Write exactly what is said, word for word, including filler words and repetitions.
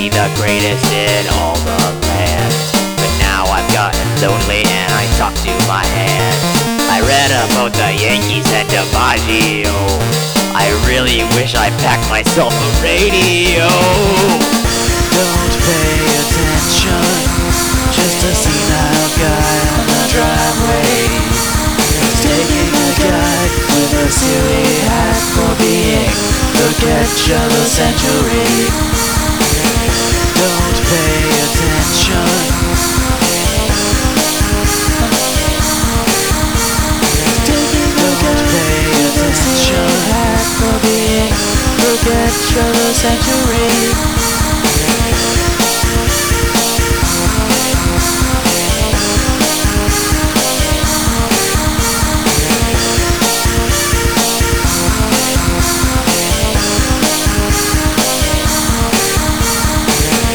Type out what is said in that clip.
the greatest in all the land. But now I've gotten lonely and I talk to my hands. I read about the Yankees and DiMaggio. I really wish I packed myself a radio. Don't pay attention, just a senile guy on the driveway. He's taking a guide with a silly hat for being the catch of the century. Don't pay attention. Don't pay attention. Hat for being the catch of the century.